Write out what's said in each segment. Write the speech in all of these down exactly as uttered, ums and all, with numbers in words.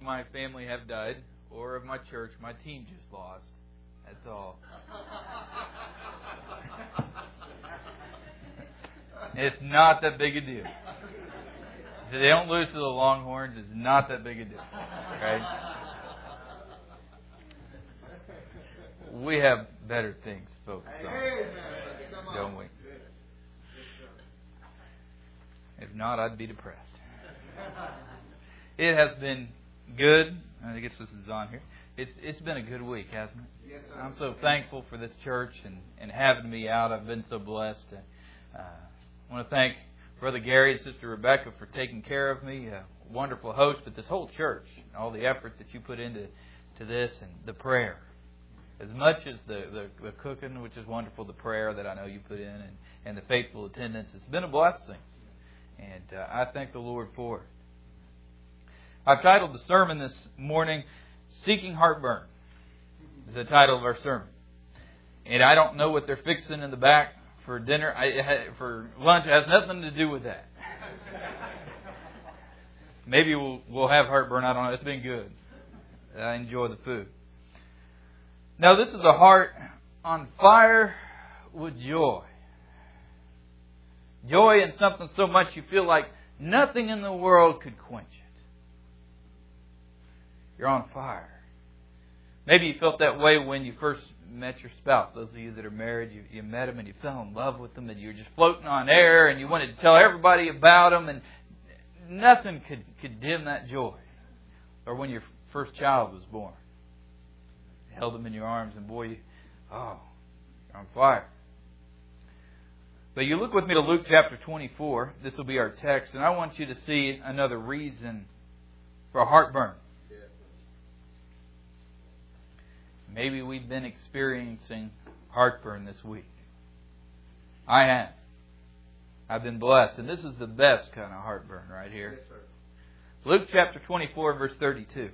my family have died or of my church. My team just lost. That's all. It's not that big a deal. If they don't lose to the Longhorns, it's not that big a deal. Right? We have better things to focus on, don't we? If not, I'd be depressed. It has been good. I guess this is on here. It's it's been a good week, hasn't it? Yes, sir. I'm so thankful for this church and, and having me out. I've been so blessed. Uh, I want to thank Brother Gary and Sister Rebecca for taking care of me. A wonderful host, but this whole church, all the effort that you put into to this and the prayer. As much as the, the, the cooking, which is wonderful, the prayer that I know you put in, and, and the faithful attendance, it's been a blessing. And uh, I thank the Lord for it. I've titled the sermon this morning, Seeking Heartburn, is the title of our sermon. And I don't know what they're fixing in the back for dinner, I, for lunch. It has nothing to do with that. Maybe we'll, we'll have heartburn, I don't know. It's been good. I enjoy the food. Now, this is a heart on fire with joy. Joy in something so much you feel like nothing in the world could quench it. You're on fire. Maybe you felt that way when you first met your spouse. Those of you that are married, you, you met them and you fell in love with them and you were just floating on air and you wanted to tell everybody about them and nothing could, could dim that joy. Or when your first child was born. Held them in your arms, and boy, you, oh, you're on fire. But you look with me to Luke chapter twenty-four. This will be our text, and I want you to see another reason for heartburn. Maybe we've been experiencing heartburn this week. I have. I've been blessed, and this is the best kind of heartburn right here. Yes, sir. Luke chapter twenty-four, verse thirty-two.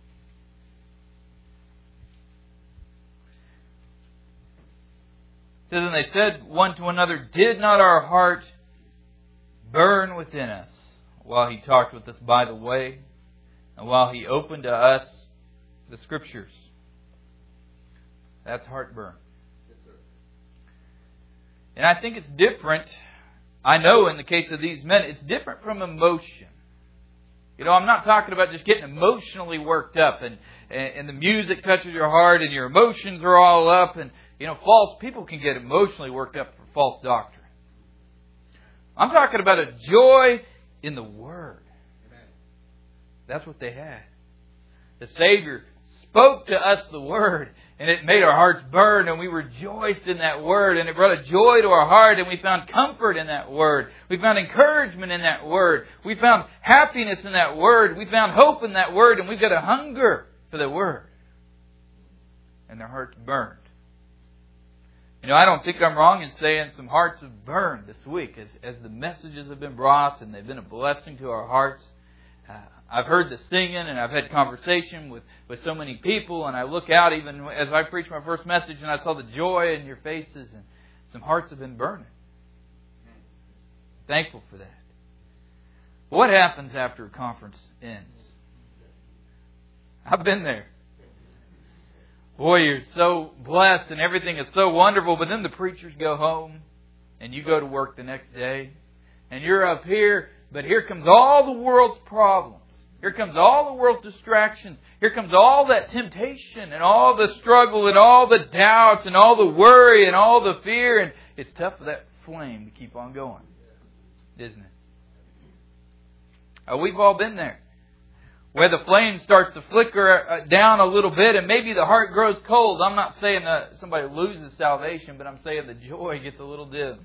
It says, and they said one to another, did not our heart burn within us while he talked with us by the way, and while he opened to us the Scriptures? That's heartburn. Yes, sir. And I think it's different. I know in the case of these men, it's different from emotion. You know, I'm not talking about just getting emotionally worked up and, and the music touches your heart and your emotions are all up. And, you know, false people can get emotionally worked up for false doctrine. I'm talking about a joy in the Word. Amen. That's what they had. The Savior spoke to us the Word, and it made our hearts burn, and we rejoiced in that Word, and it brought a joy to our heart, and we found comfort in that Word. We found encouragement in that Word. We found happiness in that Word. We found hope in that Word, and we've got a hunger for the Word. And their hearts burned. You know, I don't think I'm wrong in saying some hearts have burned this week as, as the messages have been brought, and they've been a blessing to our hearts. Uh, I've heard the singing and I've had conversation with, with so many people, and I look out even as I preached my first message and I saw the joy in your faces, and some hearts have been burning. Thankful for that. What happens after a conference ends? I've been there. Boy, you're so blessed and everything is so wonderful, but then the preachers go home and you go to work the next day and you're up here. But here comes all the world's problems. Here comes all the world's distractions. Here comes all that temptation and all the struggle and all the doubts and all the worry and all the fear. And it's tough for that flame to keep on going, isn't it? Uh, we've all been there. Where the flame starts to flicker down a little bit and maybe the heart grows cold. I'm not saying that somebody loses salvation, but I'm saying the joy gets a little dim.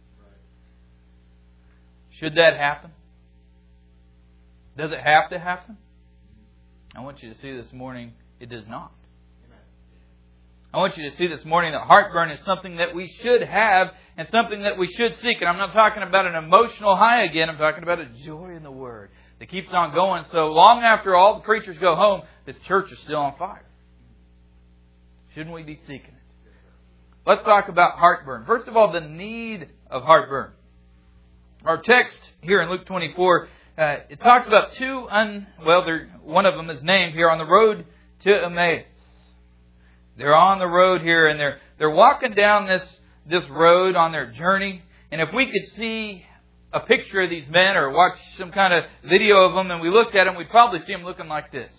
Should that happen? Does it have to happen? I want you to see this morning, it does not. I want you to see this morning that heartburn is something that we should have and something that we should seek. And I'm not talking about an emotional high again. I'm talking about a joy in the Word that keeps on going. So long after all the preachers go home, this church is still on fire. Shouldn't we be seeking it? Let's talk about heartburn. First of all, the need of heartburn. Our text here in Luke twenty-four uh, it talks about two, un, well, one of them is named here, on the road to Emmaus. They're on the road here, and they're they're walking down this, this road on their journey. And if we could see a picture of these men or watch some kind of video of them and we looked at them, we'd probably see them looking like this.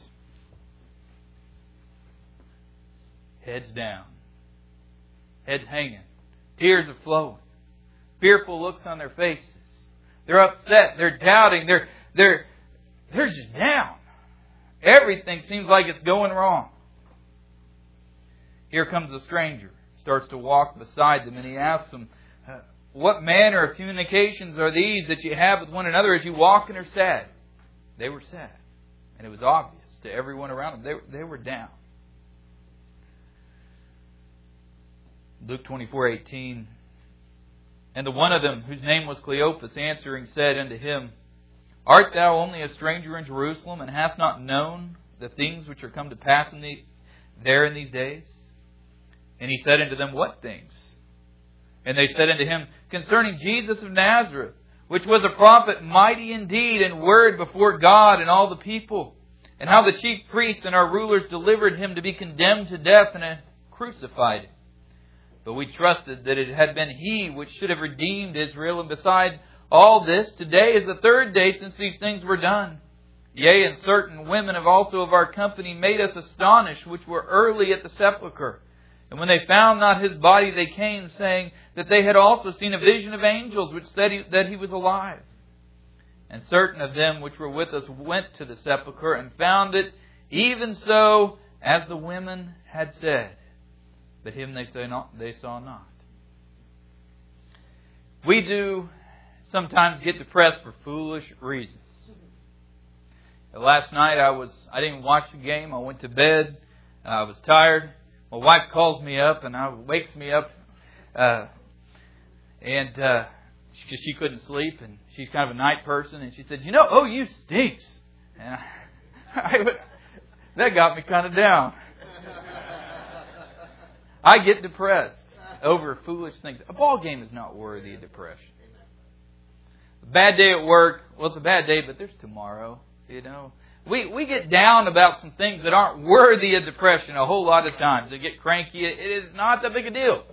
Heads down. Heads hanging. Tears are flowing. Fearful looks on their faces. They're upset. They're doubting. They're, they're, they're just down. Everything seems like it's going wrong. Here comes a stranger. Starts to walk beside them, and he asks them, uh, what manner of communications are these that you have with one another as you walk and are sad? They were sad. And it was obvious to everyone around them. They, they were down. Luke twenty-four eighteen. And the one of them, whose name was Cleopas, answering said unto him, Art thou only a stranger in Jerusalem, and hast not known the things which are come to pass in the, there in these days? And he said unto them, What things? And they said unto him, Concerning Jesus of Nazareth, which was a prophet, mighty in deed and word before God and all the people, and how the chief priests and our rulers delivered him to be condemned to death and crucified him. But we trusted that it had been He which should have redeemed Israel. And beside all this, today is the third day since these things were done. Yea, and certain women have also of our company made us astonished, which were early at the sepulchre. And when they found not His body, they came, saying that they had also seen a vision of angels, which said he, that He was alive. And certain of them which were with us went to the sepulchre, and found it even so as the women had said. But Him they saw not. They saw not. We do sometimes get depressed for foolish reasons. Last night I was I didn't watch the game. I went to bed. I was tired. My wife calls me up and I, wakes me up, uh, and uh, she, she couldn't sleep, and she's kind of a night person, and she said, "You know, O U stinks," and I, I, that got me kind of down. I get depressed over foolish things. A ball game is not worthy of depression. A bad day at work, well, it's a bad day, but there's tomorrow, you know. We we get down about some things that aren't worthy of depression a whole lot of times. They get cranky. It is not that big a deal.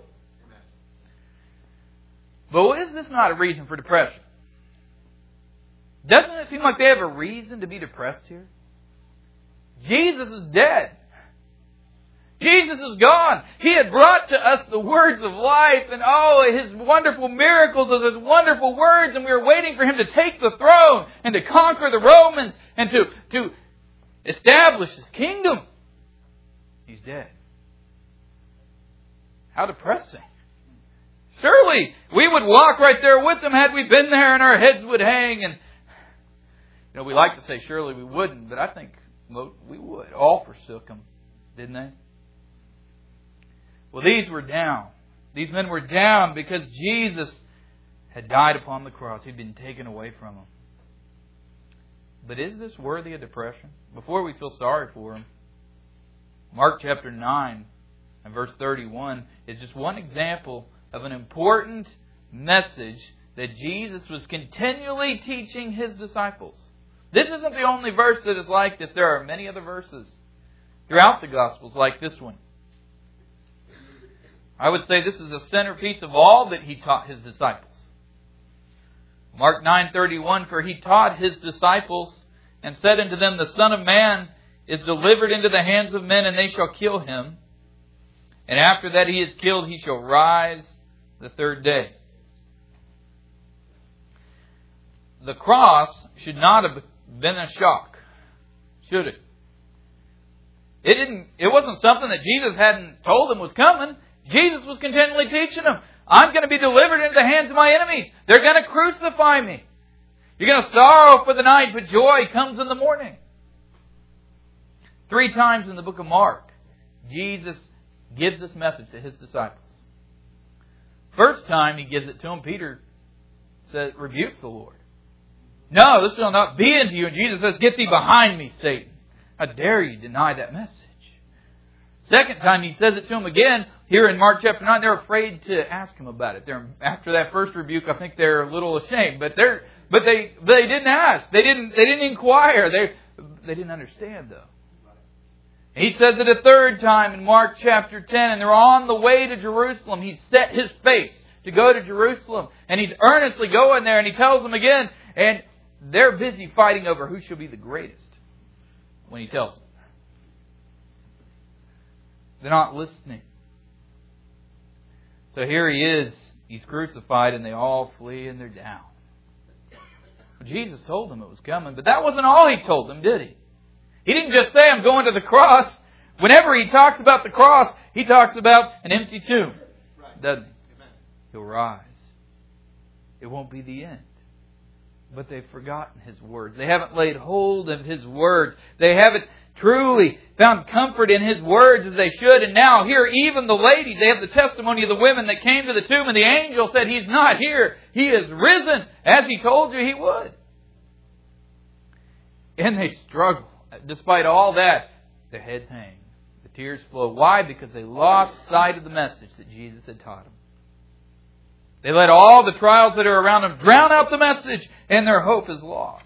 But is this not a reason for depression? Doesn't it seem like they have a reason to be depressed here? Jesus is dead. Jesus is gone. He had brought to us the words of life, and oh, His wonderful miracles of His wonderful words, and we were waiting for Him to take the throne and to conquer the Romans and to, to establish His kingdom. He's dead. How depressing. Surely we would walk right there with Him had we been there, and our heads would hang. And you know, we like to say surely we wouldn't, but I think we would. All forsook Him, didn't they? Well, these were down. These men were down because Jesus had died upon the cross. He'd been taken away from them. But is this worthy of depression? Before we feel sorry for Him, Mark chapter nine and verse thirty-one is just one example of an important message that Jesus was continually teaching His disciples. This isn't the only verse that is like this. There are many other verses throughout the Gospels like this one. I would say this is a centerpiece of all that He taught His disciples. Mark nine thirty-one, For He taught His disciples and said unto them, The Son of Man is delivered into the hands of men, and they shall kill Him. And after that He is killed, He shall rise the third day. The cross should not have been a shock, should it? It didn't. It wasn't something that Jesus hadn't told them was coming. Jesus was continually teaching them, I'm going to be delivered into the hands of my enemies. They're going to crucify me. You're going to sorrow for the night, but joy comes in the morning. Three times in the book of Mark, Jesus gives this message to His disciples. First time He gives it to them, Peter says, rebukes the Lord. No, this shall not be unto you. And Jesus says, Get thee behind me, Satan. How dare you deny that message? Second time He says it to them again, here in Mark chapter nine, they're afraid to ask Him about it. They're, after that first rebuke, I think they're a little ashamed. But they're But they they didn't ask. They didn't they didn't inquire. They they didn't understand though. He says it a third time in Mark chapter ten, and they're on the way to Jerusalem. He set his face to go to Jerusalem, and he's earnestly going there, and he tells them again, and they're busy fighting over who shall be the greatest when he tells them. They're not listening. So here he is. He's crucified, and they all flee, and they're down. Jesus told them it was coming, but that wasn't all He told them, did He? He didn't just say, I'm going to the cross. Whenever He talks about the cross, He talks about an empty tomb. Doesn't He? He'll rise. It won't be the end. But they've forgotten His words. They haven't laid hold of His words. They haven't truly found comfort in His words as they should. And now here, even the ladies, they have the testimony of the women that came to the tomb, and the angel said, He's not here. He is risen, as He told you He would. And they struggle. Despite all that, their heads hang. The tears flow. Why? Because they lost sight of the message that Jesus had taught them. They let all the trials that are around them drown out the message, and their hope is lost.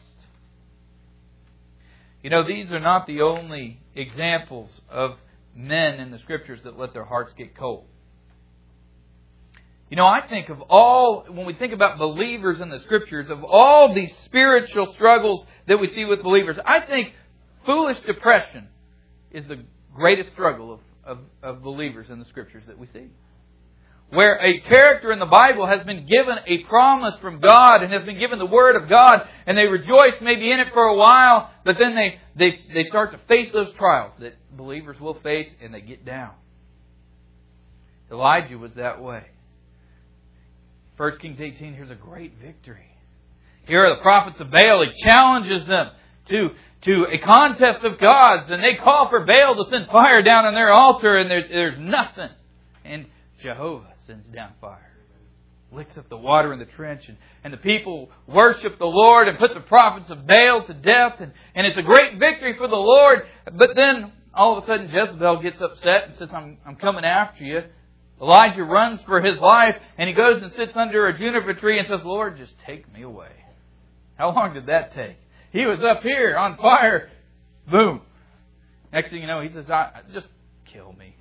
You know, these are not the only examples of men in the Scriptures that let their hearts get cold. You know, I think of all, when we think about believers in the Scriptures, of all these spiritual struggles that we see with believers, I think foolish depression is the greatest struggle of, of, of believers in the Scriptures that we see. Where a character in the Bible has been given a promise from God and has been given the Word of God, and they rejoice maybe in it for a while, but then they, they, they start to face those trials that believers will face, and they get down. Elijah was that way. First Kings eighteen, here's a great victory. Here are the prophets of Baal. He challenges them to, to a contest of gods, and they call for Baal to send fire down on their altar, and there, there's nothing. And Jehovah sends down fire, licks up the water in the trench, and, and the people worship the Lord and put the prophets of Baal to death, and, and it's a great victory for the Lord. But then all of a sudden Jezebel gets upset and says, I'm, I'm coming after you. Elijah runs for his life, and he goes and sits under a juniper tree and says, Lord, just take me away. How long did that take? He was up here on fire. Boom. Next thing you know, he says, I, just kill me.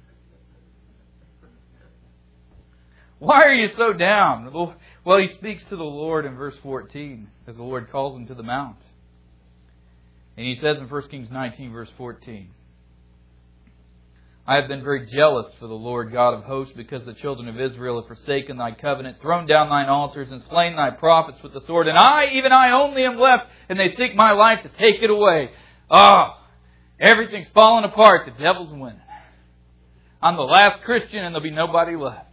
Why are you so down? Well, he speaks to the Lord in verse fourteen, as the Lord calls him to the mount. And he says in First Kings nineteen, verse fourteen, I have been very jealous for the Lord God of hosts, because the children of Israel have forsaken Thy covenant, thrown down Thine altars, and slain Thy prophets with the sword. And I, even I only am left, and they seek my life to take it away. Ah, oh, everything's falling apart. The devil's winning. I'm the last Christian, and there'll be nobody left.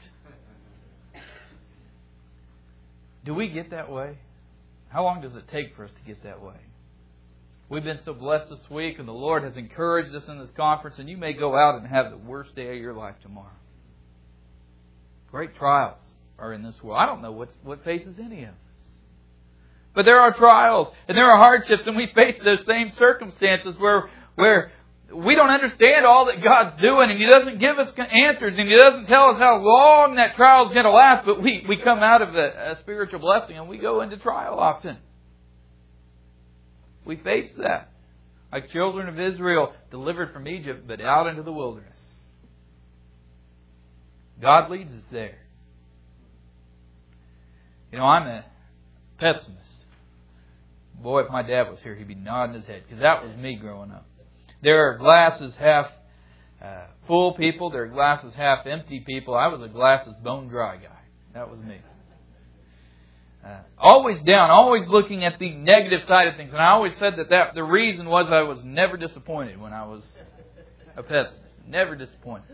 Do we get that way? How long does it take for us to get that way? We've been so blessed this week, and the Lord has encouraged us in this conference, and you may go out and have the worst day of your life tomorrow. Great trials are in this world. I don't know what, what faces any of us. But there are trials, and there are hardships, and we face those same circumstances where, where we don't understand all that God's doing, and He doesn't give us answers, and He doesn't tell us how long that trial is going to last, but we, we come out of a, a spiritual blessing, and we go into trial often. We face that. Like children of Israel, delivered from Egypt, but out into the wilderness. God leads us there. You know, I'm a pessimist. Boy, if my dad was here, he'd be nodding his head, because that was me growing up. There are glasses half uh, full people. There are glasses half empty people. I was a glasses bone dry guy. That was me. Uh, always down, always looking at the negative side of things. And I always said that, that the reason was I was never disappointed when I was a pessimist. Never disappointed.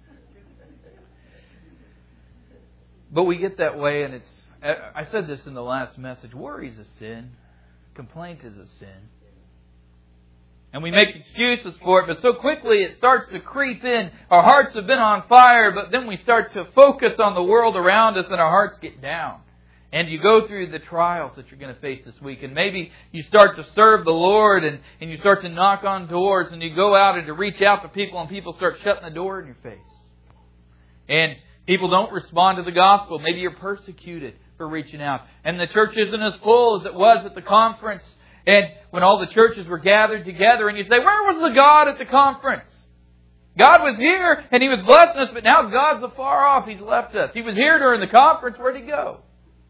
But we get that way, and it's... I said this in the last message. Worry is a sin. Complaint is a sin. And we make excuses for it, but so quickly it starts to creep in. Our hearts have been on fire, but then we start to focus on the world around us, and our hearts get down. And you go through the trials that you're going to face this week. And maybe you start to serve the Lord, and, and you start to knock on doors, and you go out and to reach out to people, and people start shutting the door in your face. And people don't respond to the gospel. Maybe you're persecuted for reaching out. And the church isn't as full as it was at the conference. And when all the churches were gathered together, and you say, where was the God at the conference? God was here and He was blessing us, but now God's afar off. He's left us. He was here during the conference. Where'd He go?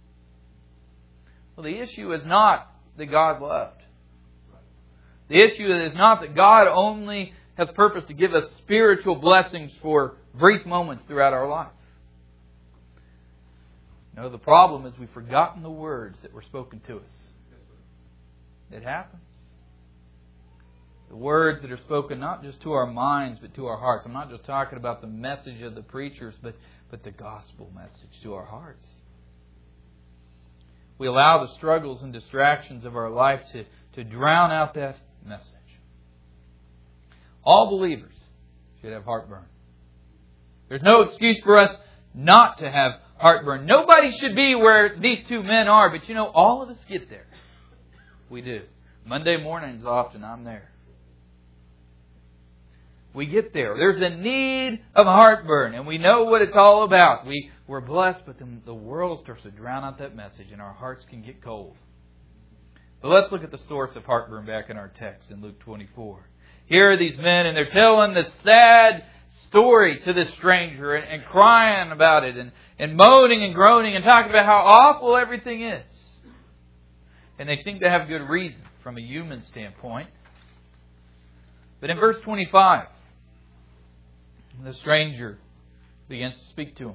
Well, the issue is not that God left. The issue is not that God only has purpose to give us spiritual blessings for brief moments throughout our life. No, the problem is we've forgotten the words that were spoken to us. It happens. The words that are spoken not just to our minds, but to our hearts. I'm not just talking about the message of the preachers, but, but the gospel message to our hearts. We allow the struggles and distractions of our life to, to drown out that message. All believers should have heartburn. There's no excuse for us not to have heartburn. Nobody should be where these two men are, but you know, all of us get there. We do. Monday mornings often I'm there. We get there. There's a need of heartburn, and we know what it's all about. We, we're blessed, but the, the world starts to drown out that message, and our hearts can get cold. But let's look at the source of heartburn back in our text in Luke twenty-four. Here are these men, and they're telling this sad story to this stranger, and, and crying about it, and, and moaning and groaning, and talking about how awful everything is. And they seem to have good reason from a human standpoint. But in verse twenty-five, the stranger begins to speak to him.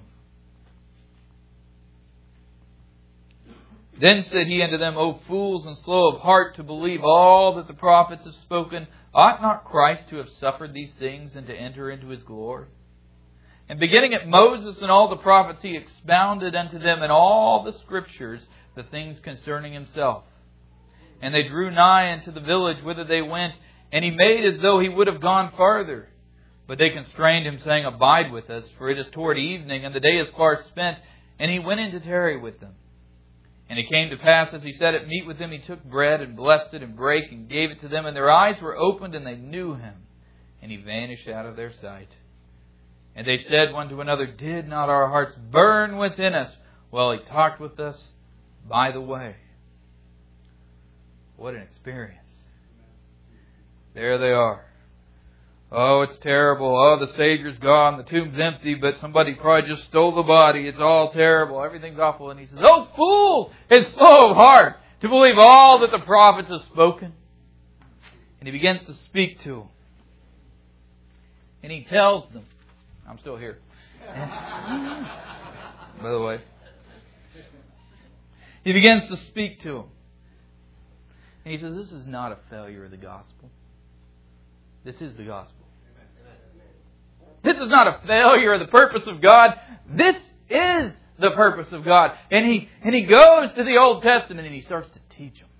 Then said he unto them, O fools and slow of heart to believe all that the prophets have spoken, ought not Christ to have suffered these things and to enter into His glory? And beginning at Moses and all the prophets, He expounded unto them in all the Scriptures the things concerning Himself. And they drew nigh unto the village whither they went, and He made as though He would have gone farther. But they constrained Him, saying, Abide with us, for it is toward evening, and the day is far spent. And He went in to tarry with them. And it came to pass, as He sat at meat with them, He took bread, and blessed it, and brake, and gave it to them. And their eyes were opened, and they knew Him. And He vanished out of their sight. And they said one to another, Did not our hearts burn within us while He talked with us by the way? What an experience. There they are. Oh, it's terrible. Oh, the Savior's gone. The tomb's empty, but somebody probably just stole the body. It's all terrible. Everything's awful. And He says, Oh, fools and slow of heart to believe all that the prophets have spoken. And He begins to speak to them. And He tells them, I'm still here. By the way. He begins to speak to them. And He says, this is not a failure of the gospel. This is the gospel. This is not a failure of the purpose of God. This is the purpose of God. And he and he goes to the Old Testament and he starts to teach them.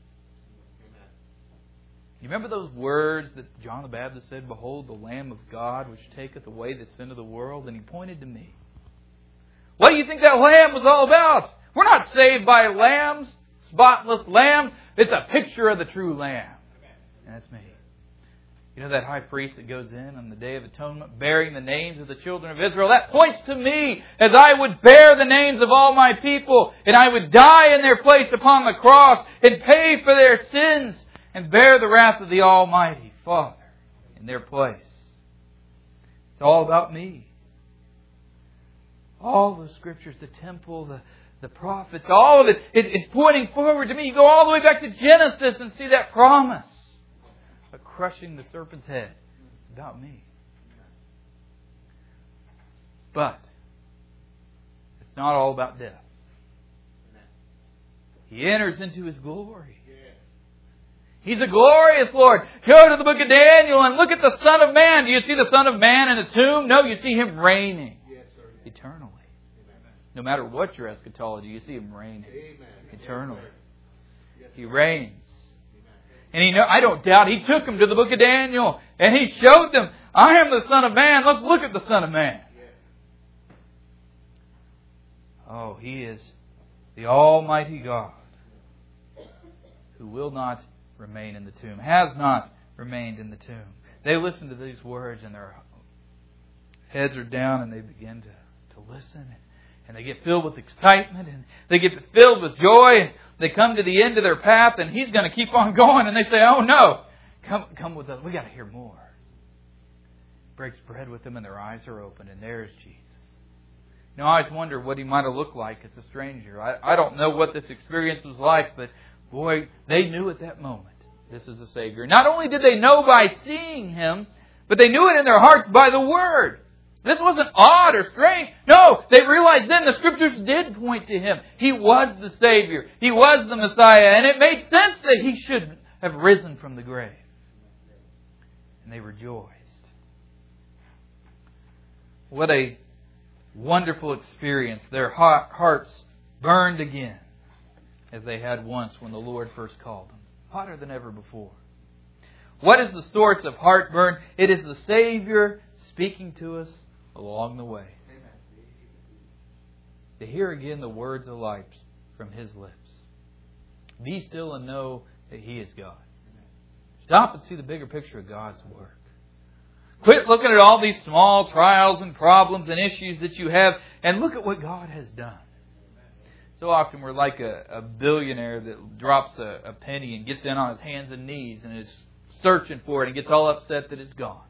You remember those words that John the Baptist said, Behold the Lamb of God, which taketh away the sin of the world? And he pointed to me. What do you think that lamb was all about? We're not saved by lambs, spotless lambs. It's a picture of the true Lamb. And that's me. You know that high priest that goes in on the Day of Atonement bearing the names of the children of Israel? That points to me as I would bear the names of all my people and I would die in their place upon the cross and pay for their sins and bear the wrath of the Almighty Father in their place. It's all about me. All the Scriptures, the temple, the, the prophets, all of it, it, it's pointing forward to me. You go all the way back to Genesis and see that promise. Crushing the serpent's head. It's about me. But it's not all about death. He enters into His glory. He's a glorious Lord. Go to the book of Daniel and look at the Son of Man. Do you see the Son of Man in the tomb? No, you see Him reigning eternally. No matter what your eschatology, you see Him reigning eternally. He reigns. And he know, I don't doubt He took them to the book of Daniel and He showed them, I am the Son of Man. Let's look at the Son of Man. Oh, He is the Almighty God who will not remain in the tomb, has not remained in the tomb. They listen to these words and their heads are down and they begin to, to listen. And they get filled with excitement, and they get filled with joy, and they come to the end of their path, and He's going to keep on going, and they say, oh no, come come with us. We got to hear more. Breaks bread with them, and their eyes are open, and there's Jesus. You know, I always wonder what He might have looked like as a stranger. I, I don't know what this experience was like, but boy, they knew at that moment, this is the Savior. Not only did they know by seeing Him, but they knew it in their hearts by the Word. This wasn't odd or strange. No, they realized then the Scriptures did point to Him. He was the Savior. He was the Messiah. And it made sense that He should have risen from the grave. And they rejoiced. What a wonderful experience. Their hearts burned again as they had once when the Lord first called them. Hotter than ever before. What is the source of heartburn? It is the Savior speaking to us along the way. Amen. To hear again the words of life from His lips. Be still and know that He is God. Amen. Stop and see the bigger picture of God's work. Quit looking at all these small trials and problems and issues that you have and look at what God has done. So often we're like a, a billionaire that drops a, a penny and gets down on his hands and knees and is searching for it and gets all upset that it's gone.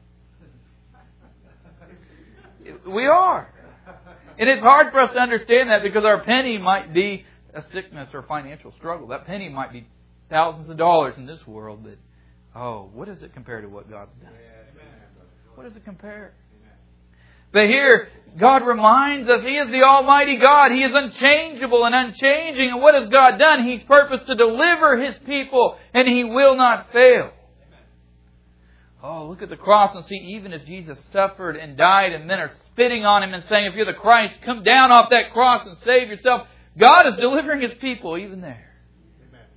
We are. And it's hard for us to understand that because our penny might be a sickness or financial struggle. That penny might be thousands of dollars in this world. But, oh, what does it compare to what God's done? What does it compare? But here, God reminds us He is the Almighty God. He is unchangeable and unchanging. And what has God done? He's purposed to deliver His people, and He will not fail. Oh, look at the cross and see, even as Jesus suffered and died, and men are spitting on Him and saying, if you're the Christ, come down off that cross and save yourself. God is delivering His people even there. Amen.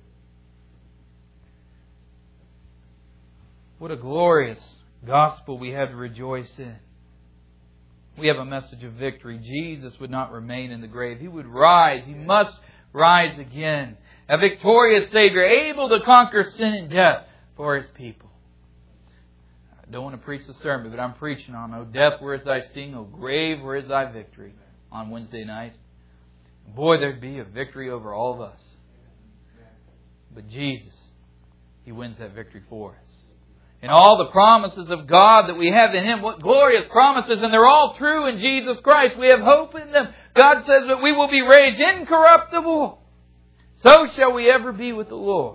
What a glorious gospel we have to rejoice in. We have a message of victory. Jesus would not remain in the grave. He would rise. He must rise again. A victorious Savior, able to conquer sin and death for His people. I don't want to preach the sermon, but I'm preaching on, O death, where is thy sting? O grave, where is thy victory? On Wednesday night. Boy, there'd be a victory over all of us. But Jesus, He wins that victory for us. And all the promises of God that we have in Him, what glorious promises, and they're all true in Jesus Christ. We have hope in them. God says that we will be raised incorruptible. So shall we ever be with the Lord.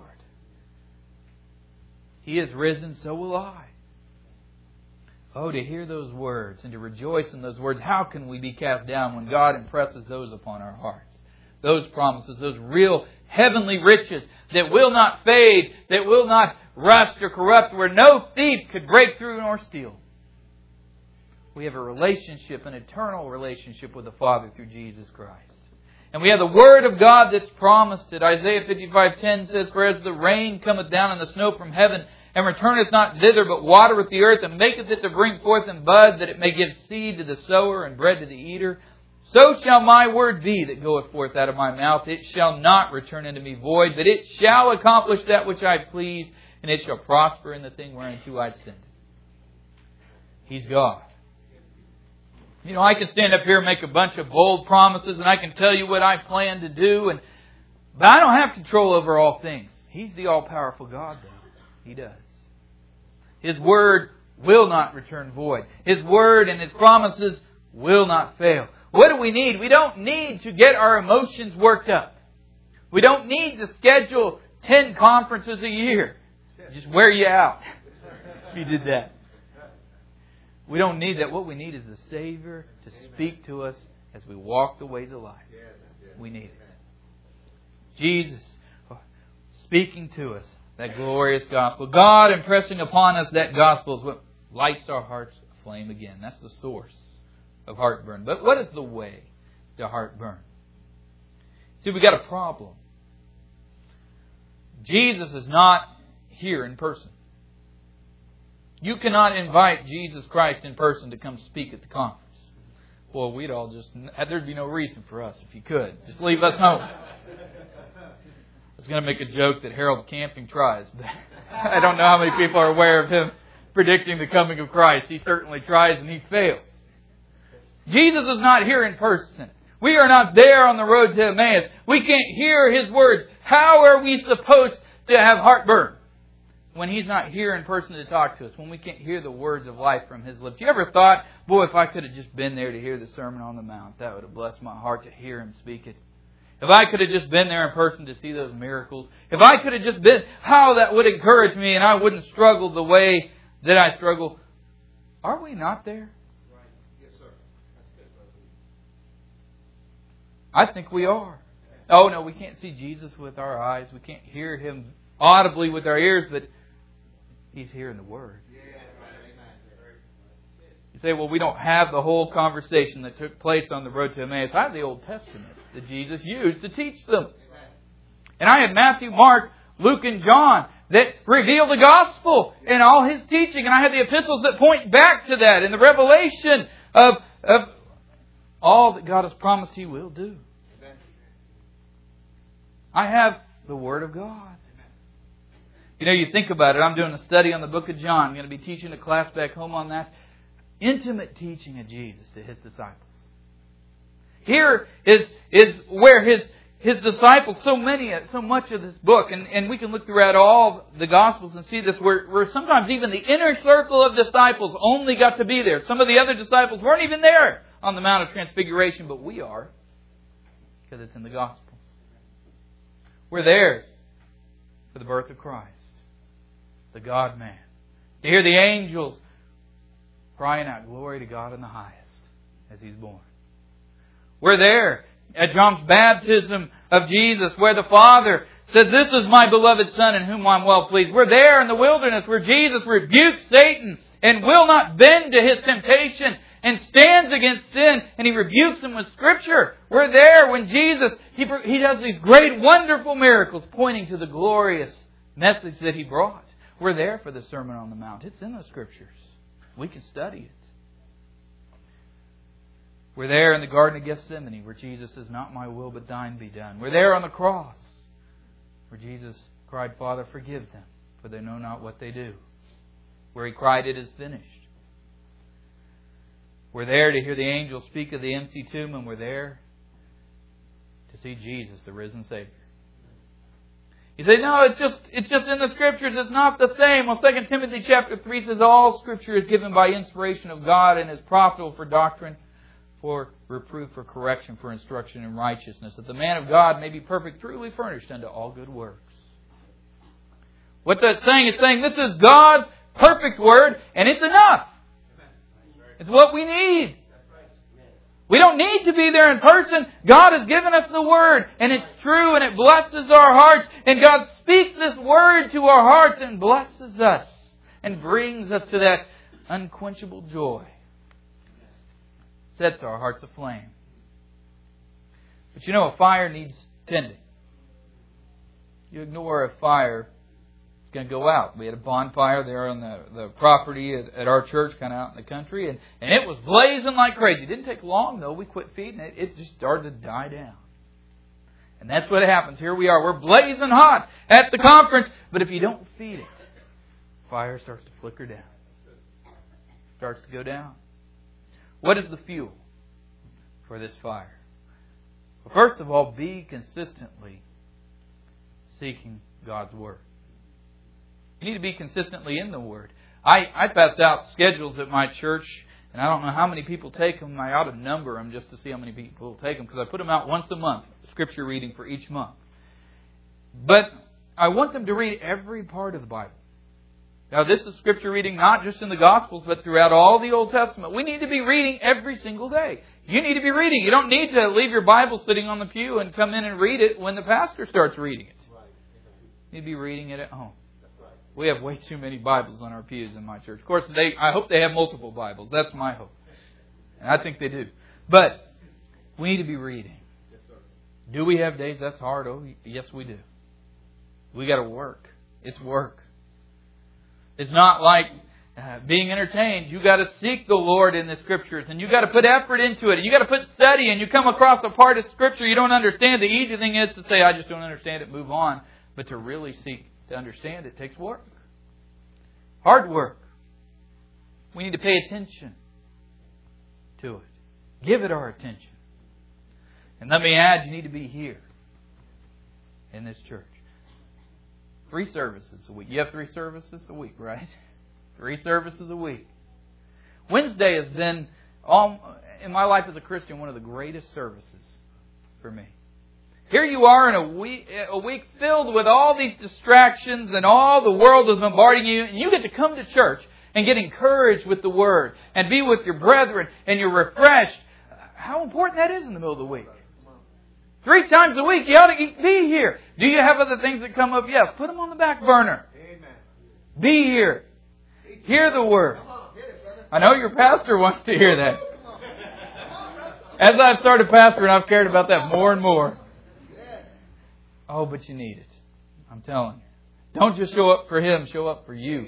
He is risen, so will I. Oh, to hear those words and to rejoice in those words. How can we be cast down when God impresses those upon our hearts? Those promises, those real heavenly riches that will not fade, that will not rust or corrupt, where no thief could break through nor steal. We have a relationship, an eternal relationship with the Father through Jesus Christ. And we have the Word of God that's promised it. Isaiah fifty-five ten says, for as the rain cometh down and the snow from heaven, and returneth not thither, but watereth the earth, and maketh it to bring forth and bud, that it may give seed to the sower and bread to the eater, so shall my word be that goeth forth out of my mouth. It shall not return unto me void, but it shall accomplish that which I please, and it shall prosper in the thing whereunto I send it. He's God. You know, I can stand up here and make a bunch of bold promises, and I can tell you what I plan to do, and but I don't have control over all things. He's the all-powerful God, though. He does. His Word will not return void. His Word and His promises will not fail. What do we need? We don't need to get our emotions worked up. We don't need to schedule ten conferences a year. Just wear you out if you did that. We don't need that. What we need is a Savior to speak to us as we walk the way to life. We need it. Jesus speaking to us that glorious gospel. God impressing upon us that gospel is what lights our hearts aflame again. That's the source of heartburn. But what is the way to heartburn? See, we got a problem. Jesus is not here in person. You cannot invite Jesus Christ in person to come speak at the conference. Well, we'd all just, there'd be no reason for us if you could. Just leave us home. I was going to make a joke that Harold Camping tries, but I don't know how many people are aware of him predicting the coming of Christ. He certainly tries and he fails. Jesus is not here in person. We are not there on the road to Emmaus. We can't hear His words. How are we supposed to have heartburn when He's not here in person to talk to us? When we can't hear the words of life from His lips? You ever thought, boy, if I could have just been there to hear the Sermon on the Mount, that would have blessed my heart to hear Him speak it. If I could have just been there in person to see those miracles. If I could have just been, how that would encourage me and I wouldn't struggle the way that I struggle. Are we not there? Right. Yes, sir. That's good, brother. I think we are. Oh no, we can't see Jesus with our eyes. We can't hear Him audibly with our ears, but He's here in the Word. Yeah, right. Amen. You say, well, we don't have the whole conversation that took place on the road to Emmaus. I have the Old Testament that Jesus used to teach them. And I have Matthew, Mark, Luke, and John that reveal the gospel in all His teaching. And I have the epistles that point back to that and the revelation of, of all that God has promised He will do. I have the Word of God. You know, you think about it. I'm doing a study on the book of John. I'm going to be teaching a class back home on that. Intimate teaching of Jesus to His disciples. Here is, is where His His disciples, so many, so much of this book, and, and we can look throughout all the Gospels and see this, where, where sometimes even the inner circle of disciples only got to be there. Some of the other disciples weren't even there on the Mount of Transfiguration, but we are, because it's in the Gospels. We're there for the birth of Christ, the God-man. To hear the angels crying out, glory to God in the highest, as He's born. We're there at John's baptism of Jesus, where the Father says, this is my beloved Son in whom I'm well pleased. We're there in the wilderness where Jesus rebukes Satan and will not bend to his temptation and stands against sin, and He rebukes him with Scripture. We're there when Jesus, He, he does these great, wonderful miracles pointing to the glorious message that He brought. We're there for the Sermon on the Mount. It's in the Scriptures. We can study it. We're there in the Garden of Gethsemane where Jesus says, not my will but Thine be done. We're there on the cross where Jesus cried, Father, forgive them, for they know not what they do. Where He cried, it is finished. We're there to hear the angels speak of the empty tomb, and we're there to see Jesus, the risen Savior. You say, no, it's just it's just in the Scriptures. It's not the same. Well, Second Timothy chapter three says, all Scripture is given by inspiration of God and is profitable for doctrine, for reproof, for correction, for instruction in righteousness, that the man of God may be perfect, truly furnished unto all good works. What's that saying? It's saying this is God's perfect Word, and it's enough. It's what we need. We don't need to be there in person. God has given us the Word, and it's true, and it blesses our hearts. And God speaks this Word to our hearts and blesses us and brings us to that unquenchable joy. Sets our hearts aflame. But you know, a fire needs tending. You ignore a fire, it's going to go out. We had a bonfire there on the, the property at, at our church, kind of out in the country, and, and it was blazing like crazy. It didn't take long, though. We quit feeding it. It just started to die down. And that's what happens. Here we are. We're blazing hot at the conference, but if you don't feed it, fire starts to flicker down. Starts to go down. What is the fuel for this fire? Well, first of all, be consistently seeking God's Word. You need to be consistently in the Word. I, I pass out schedules at my church, and I don't know how many people take them. I ought to number them just to see how many people take them, because I put them out once a month, Scripture reading for each month. But I want them to read every part of the Bible. Now, this is Scripture reading not just in the Gospels, but throughout all the Old Testament. We need to be reading every single day. You need to be reading. You don't need to leave your Bible sitting on the pew and come in and read it when the pastor starts reading it. You need to be reading it at home. We have way too many Bibles on our pews in my church. Of course, they, I hope they have multiple Bibles. That's my hope. And I think they do. But we need to be reading. Do we have days that's hard? Oh, yes, we do. We got to work. It's work. It's not like uh, being entertained. You got to seek the Lord in the Scriptures, and you got to put effort into it, and you got to put study. And you come across a part of Scripture you don't understand. The easy thing is to say, "I just don't understand it." Move on. But to really seek to understand it takes work, hard work. We need to pay attention to it. Give it our attention. And let me add, you need to be here in this church. Three services a week. You have three services a week, right? Three services a week. Wednesday has been, all, in my life as a Christian, one of the greatest services for me. Here you are in a week, a week filled with all these distractions and all the world is bombarding you, and you get to come to church and get encouraged with the Word and be with your brethren and you're refreshed. How important that is in the middle of the week. Three times a week you ought to be here. Do you have other things that come up? Yes. Put them on the back burner. Be here. Hear the Word. I know your pastor wants to hear that. As I've started pastoring, I've cared about that more and more. Oh, but you need it. I'm telling you. Don't just show up for Him, show up for you.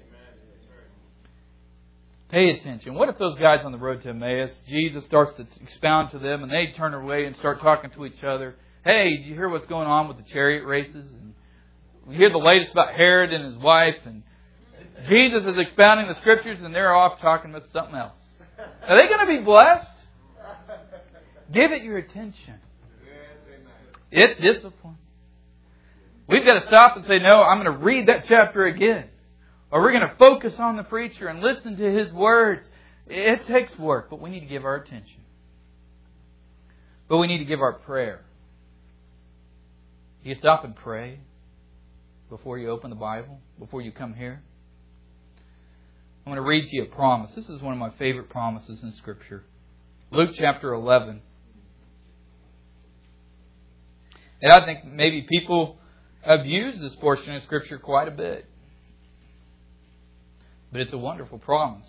Pay attention. What if those guys on the road to Emmaus, Jesus starts to expound to them and they turn away and start talking to each other? Hey, do you hear what's going on with the chariot races? And we hear the latest about Herod and his wife. And Jesus is expounding the Scriptures and they're off talking about something else. Are they going to be blessed? Give it your attention. It's discipline. We've got to stop and say, no, I'm going to read that chapter again. Or we're going to focus on the preacher and listen to his words. It takes work, but we need to give our attention. But we need to give our prayer. Do you stop and pray before you open the Bible? Before you come here? I'm going to read to you a promise. This is one of my favorite promises in Scripture. Luke chapter eleven. And I think maybe people have used this portion of Scripture quite a bit. But it's a wonderful promise.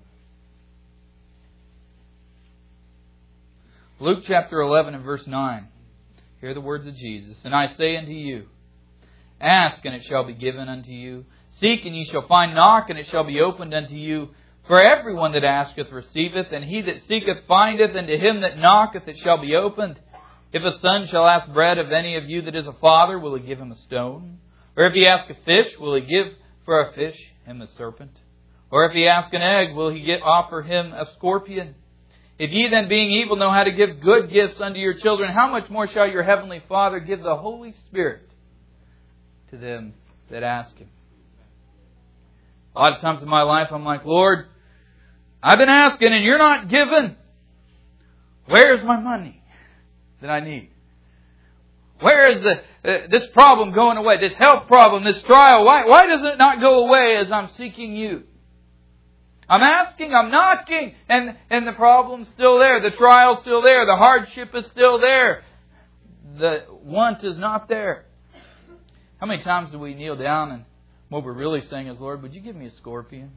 Luke chapter eleven and verse nine. Hear the words of Jesus. And I say unto you, ask and it shall be given unto you. Seek and ye shall find. Knock and it shall be opened unto you. For everyone that asketh receiveth, and he that seeketh findeth, and to him that knocketh it shall be opened. If a son shall ask bread of any of you that is a father, will he give him a stone? Or if he ask a fish, will he give for a fish him a serpent? Or if he ask an egg, will he get, offer him a scorpion? If ye then, being evil, know how to give good gifts unto your children, how much more shall your heavenly Father give the Holy Spirit to them that ask Him? A lot of times in my life, I'm like, Lord, I've been asking and you're not giving. Where's my money that I need? Where is the uh, this problem going away? This health problem, this trial, why, why does it not go away as I'm seeking you? I'm asking, I'm knocking, and, and the problem's still there. The trial's still there. The hardship is still there. The want is not there. How many times do we kneel down and what we're really saying is, Lord, would you give me a scorpion?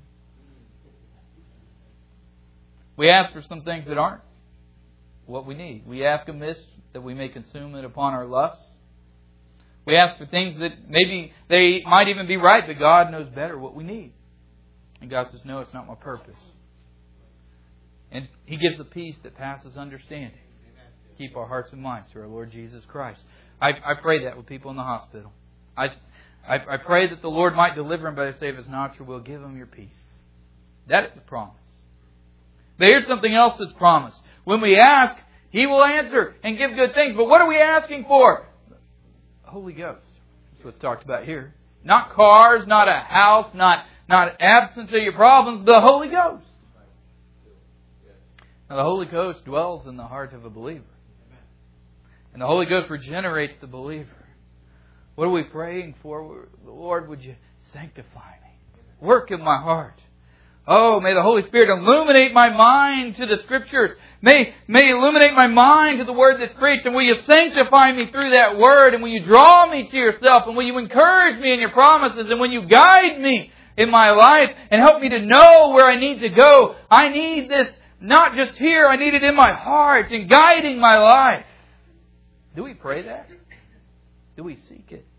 We ask for some things that aren't what we need. We ask amiss that we may consume it upon our lusts. We ask for things that maybe they might even be right, but God knows better what we need. And God says, no, it's not my purpose. And He gives a peace that passes understanding. Keep our hearts and minds through our Lord Jesus Christ. I, I pray that with people in the hospital. I, I, I pray that the Lord might deliver them, but I say, if it's not your will, give them your peace. That is a promise. But here's something else that's promised. When we ask, He will answer and give good things. But what are we asking for? The Holy Ghost. That's what's talked about here. Not cars, not a house, not, not absence of your problems, the Holy Ghost. Now the Holy Ghost dwells in the heart of a believer. And the Holy Ghost regenerates the believer. What are we praying for? Lord, would you sanctify me? Work in my heart. Oh, may the Holy Spirit illuminate my mind to the Scriptures. May, may illuminate my mind to the Word that's preached. And will you sanctify me through that Word? And will you draw me to yourself? And will you encourage me in your promises? And will you guide me in my life and help me to know where I need to go? I need this not just here. I need it in my heart and guiding my life. Do we pray that? Do we seek it?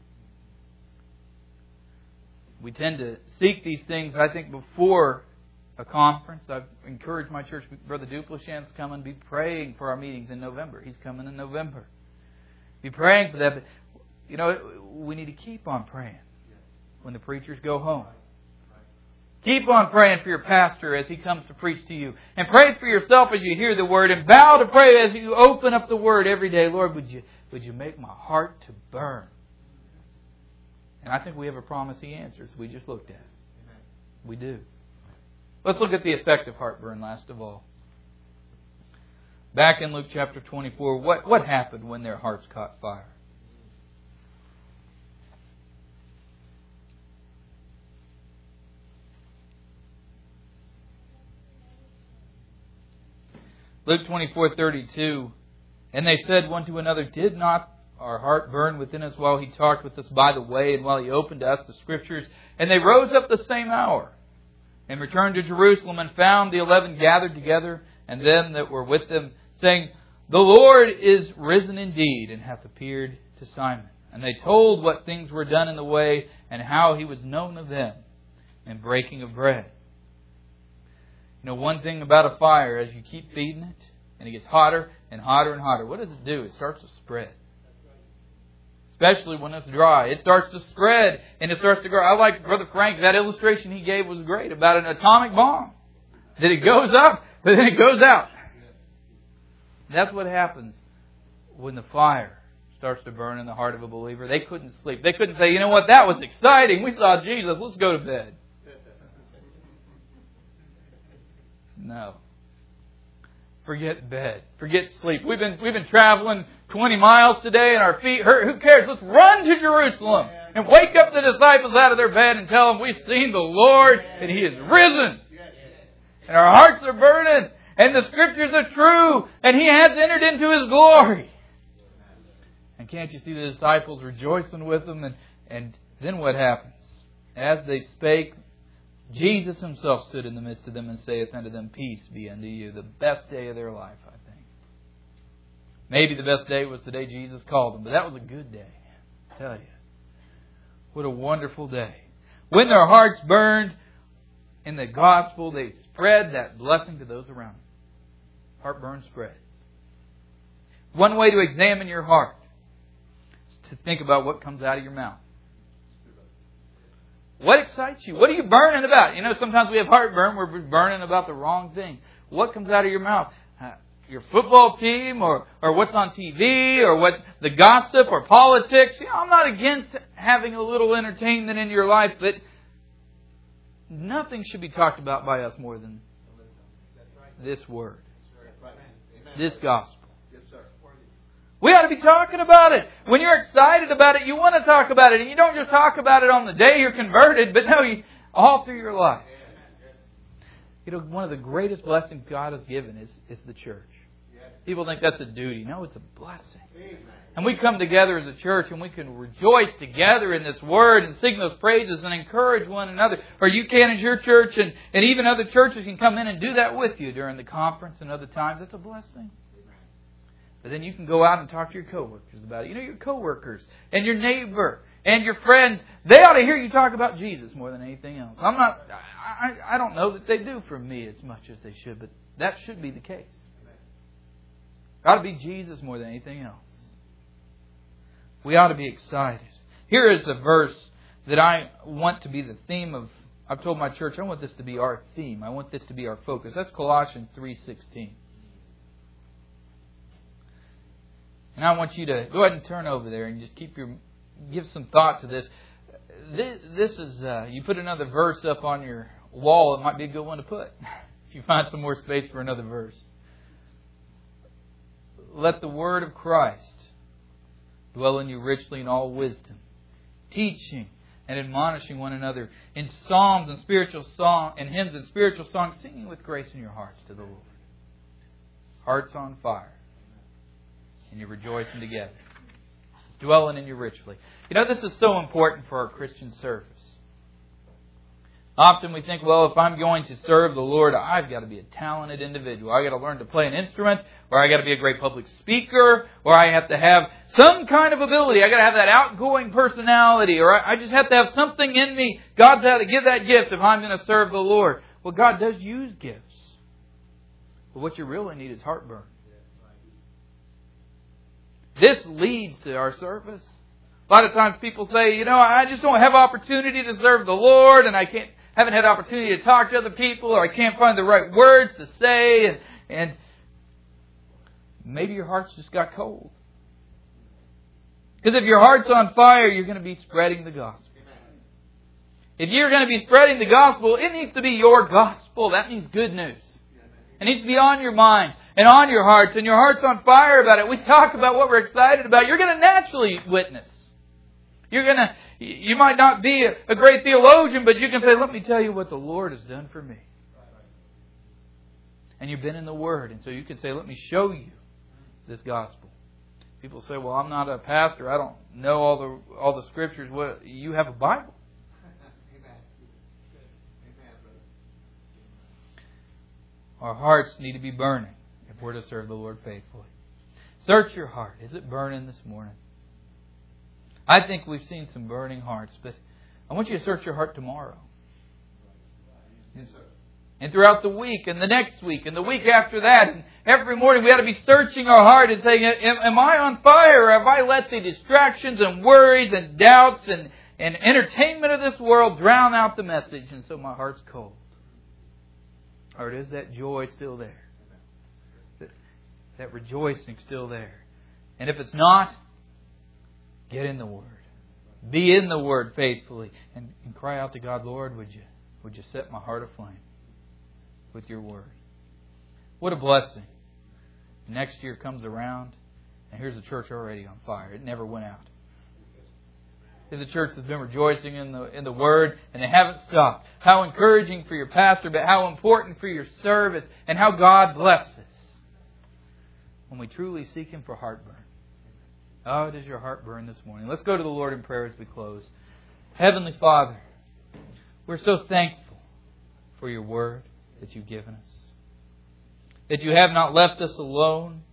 We tend to seek these things, I think, before a conference. I've encouraged my church, Brother Duplichan's coming. Be praying for our meetings in November. He's coming in November. Be praying for that. But, you know, we need to keep on praying when the preachers go home. Keep on praying for your pastor as he comes to preach to you. And pray for yourself as you hear the Word. And bow to pray as you open up the Word every day. Lord, would you, would you make my heart to burn? And I think we have a promise He answers. We just looked at it. We do. Let's look at the effect of heartburn last of all. Back in Luke chapter twenty-four, what, what happened when their hearts caught fire? Luke twenty-four thirty-two, and they said one to another, did not our heart burn within us while He talked with us by the way, and while He opened to us the Scriptures? And they rose up the same hour, and returned to Jerusalem, and found the eleven gathered together, and them that were with them, saying, the Lord is risen indeed, and hath appeared to Simon. And they told what things were done in the way, and how He was known of them in breaking of bread. You know, one thing about a fire, as you keep feeding it, and it gets hotter and hotter and hotter, what does it do? It starts to spread. Especially when it's dry. It starts to spread and it starts to grow. I like Brother Frank, that illustration he gave was great about an atomic bomb. That it goes up, but then it goes out. That's what happens when the fire starts to burn in the heart of a believer. They couldn't sleep. They couldn't say, you know what, that was exciting. We saw Jesus. Let's go to bed. No. Forget bed. Forget sleep. We've been we've been traveling twenty miles today and our feet hurt. Who cares? Let's run to Jerusalem and wake up the disciples out of their bed and tell them we've seen the Lord and He is risen. And our hearts are burning and the Scriptures are true and He has entered into His glory. And can't you see the disciples rejoicing with them? And, and then what happens? As they spake, Jesus Himself stood in the midst of them and saith unto them, peace be unto you. The best day of their life, I think. Maybe the best day was the day Jesus called them, but that was a good day. I tell you. What a wonderful day. When their hearts burned in the gospel, they spread that blessing to those around them. Heartburn spreads. One way to examine your heart is to think about what comes out of your mouth. What excites you? What are you burning about? You know, sometimes we have heartburn. We're burning about the wrong thing. What comes out of your mouth? Uh, your football team or, or what's on T V or what the gossip or politics. You know, I'm not against having a little entertainment in your life, but nothing should be talked about by us more than this Word. This gospel. We ought to be talking about it. When you're excited about it, you want to talk about it. And you don't just talk about it on the day you're converted, but no, you, all through your life. You know, one of the greatest blessings God has given is, is the church. People think that's a duty. No, it's a blessing. And we come together as a church and we can rejoice together in this Word and sing those praises and encourage one another. Or you can as your church, and, and even other churches can come in and do that with you during the conference and other times. It's a blessing. But then you can go out and talk to your coworkers about it. You know, your coworkers and your neighbor and your friends, they ought to hear you talk about Jesus more than anything else. I'm not, I, I don't know that they do for me as much as they should, but that should be the case. It ought to be Jesus more than anything else. We ought to be excited. Here is a verse that I want to be the theme of. I've told my church, I want this to be our theme. I want this to be our focus. That's Colossians three sixteen. And I want you to go ahead and turn over there and just keep your, give some thought to this. This, this is, uh, you put another verse up on your wall, it might be a good one to put. If you find some more space for another verse. Let the word of Christ dwell in you richly in all wisdom, teaching and admonishing one another in psalms and spiritual song and hymns and spiritual songs, singing with grace in your hearts to the Lord. Hearts on fire. And you're rejoicing together. It's dwelling in you richly. You know, this is so important for our Christian service. Often we think, well, if I'm going to serve the Lord, I've got to be a talented individual. I've got to learn to play an instrument, or I've got to be a great public speaker, or I have to have some kind of ability. I've got to have that outgoing personality, or I just have to have something in me. God's got to give that gift if I'm going to serve the Lord. Well, God does use gifts. But what you really need is heartburn. This leads to our service. A lot of times people say, you know, I just don't have opportunity to serve the Lord, and I can't. haven't had opportunity to talk to other people, or I can't find the right words to say, and, and maybe your heart's just got cold. Because if your heart's on fire, you're going to be spreading the gospel. If you're going to be spreading the gospel, it needs to be your gospel. That means good news. It needs to be on your minds and on your hearts, and your heart's on fire about it. We talk about what we're excited about. You're going to naturally witness. You're going to, you might not be a, a great theologian, but you can say, let me tell you what the Lord has done for me. And you've been in the Word, and so you can say, let me show you this gospel. People say, well, I'm not a pastor. I don't know all the all the scriptures. Well, you have a Bible. Our hearts need to be burning if we're to serve the Lord faithfully. Search your heart. Is it burning this morning? I think we've seen some burning hearts, but I want you to search your heart tomorrow. Yes, sir. And throughout the week, and the next week, and the week after that, and every morning we ought to be searching our heart and saying, am, am I on fire, or have I let the distractions and worries and doubts and, and entertainment of this world drown out the message, and so my heart's cold? Or is that joy still there? That, that rejoicing still there? And if it's not, get in the Word. Be in the Word faithfully. And, and cry out to God, Lord, would you, would you set my heart aflame with your Word? What a blessing. Next year comes around, and here's the church already on fire. It never went out. If the church has been rejoicing in the in the Word, and they haven't stopped. How encouraging for your pastor, but how important for your service, and how God blesses when we truly seek Him for heartburn. Oh, does your heart burn this morning? Let's go to the Lord in prayer as we close. Heavenly Father, we're so thankful for your Word that you've given us. That you have not left us alone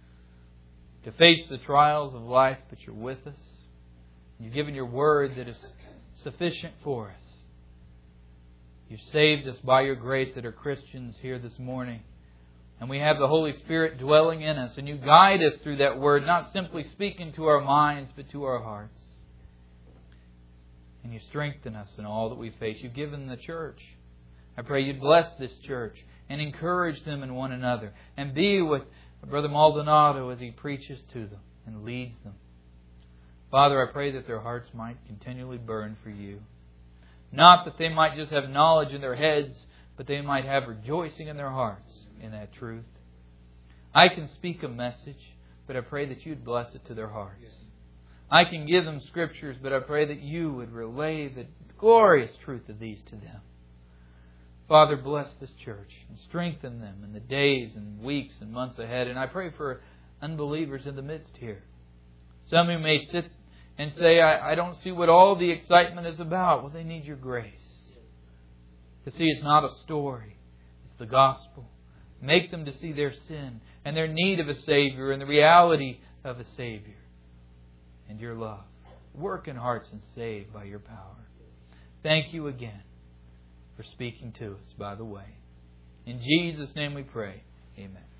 to face the trials of life, but you're with us. You've given your Word that is sufficient for us. You've saved us by your grace that are Christians here this morning. And we have the Holy Spirit dwelling in us. And you guide us through that Word, not simply speaking to our minds, but to our hearts. And you strengthen us in all that we face. You've given the church. I pray you'd bless this church and encourage them in one another. And be with Brother Maldonado as he preaches to them and leads them. Father, I pray that their hearts might continually burn for you. Not that they might just have knowledge in their heads, but they might have rejoicing in their hearts in that truth. I can speak a message, but I pray that you'd bless it to their hearts. I can give them scriptures, but I pray that you would relay the glorious truth of these to them. Father, bless this church and strengthen them in the days and weeks and months ahead. And I pray for unbelievers in the midst here. Some who may sit and say, I, I don't see what all the excitement is about. Well, they need your grace. To see it's not a story. It's the gospel. Make them to see their sin and their need of a Savior and the reality of a Savior. And your love. Work in hearts and save by your power. Thank you again for speaking to us by the way. In Jesus' name we pray. Amen.